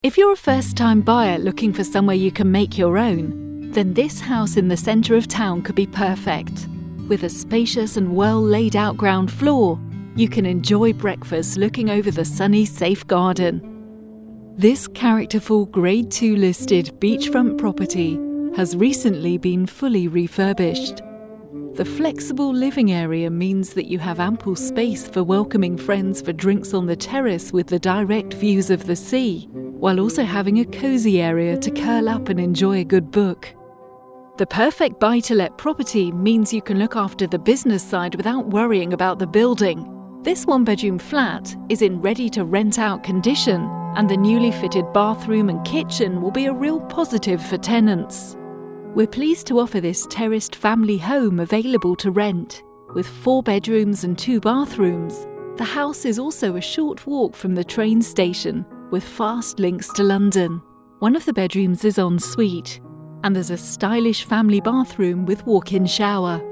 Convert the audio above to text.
If you're a first-time buyer looking for somewhere you can make your own, then this house in the centre of town could be perfect. With a spacious and well-laid-out ground floor, you can enjoy breakfast looking over the sunny, safe garden. This characterful Grade 2 listed beachfront property has recently been fully refurbished. The flexible living area means that you have ample space for welcoming friends for drinks on the terrace with the direct views of the sea, while also having a cosy area to curl up and enjoy a good book. The perfect buy-to-let property means you can look after the business side without worrying about the building. This one-bedroom flat is in ready-to-rent-out condition, and the newly fitted bathroom and kitchen will be a real positive for tenants. We're pleased to offer this terraced family home available to rent. With 4 bedrooms and 2 bathrooms, the house is also a short walk from the train station, with fast links to London. One of the bedrooms is en suite, and there's a stylish family bathroom with walk-in shower.